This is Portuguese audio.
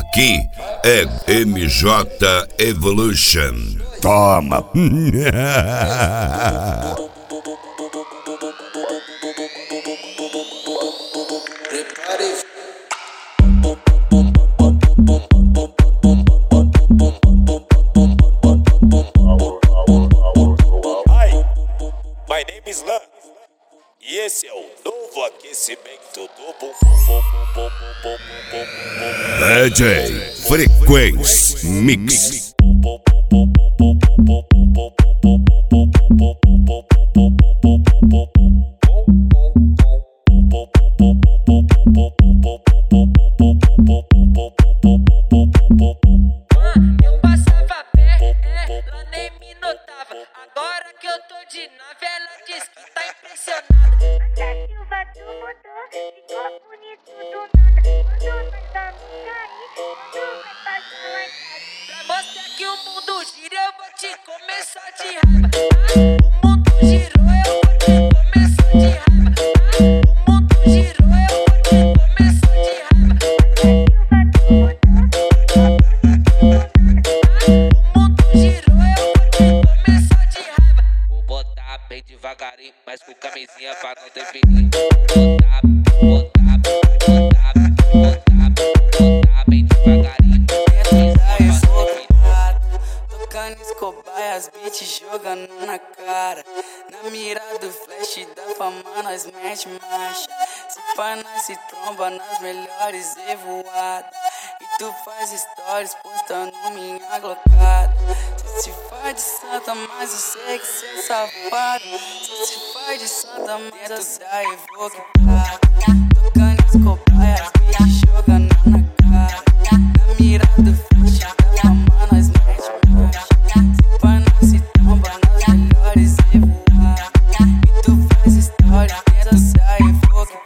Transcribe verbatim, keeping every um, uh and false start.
Aqui é M J Evolution. Toma! Hi, my name is Lan. E esse é o novo aquecimento do bum bum bum bum bum bum bum. D J Frequency Mix. Eu passava a pé, ela nem me notava. Agora que eu tô de nave, ela diz que tá impressionada. A Silva do motor ficou bonito do nada. Quando nós vamos cair, quando vai passar lá em casa. Pra mostrar que o mundo gira, eu vou te começar de raiva. Ah, o mundo girou, eu vou te começar de raiva. Ah, o mundo girou, eu vou te começar de raiva. A Silva do motor O mundo girou, eu vou te começar de raiva. Vou botar bem devagarinho, mas com camisinha pra não ter perigo. Botar, botar, botar, botar, botar bem devagarinho. Tocando escobaias, beat jogando na cara. Na mira do flash da fama nós mete marcha. Se pá nós se tromba nas melhores evoadas. E tu faz stories postando minha glocada. Cê se faz de santa, mas eu sei que cê é safado. Cê se faz de santa, mas dentro da evoca.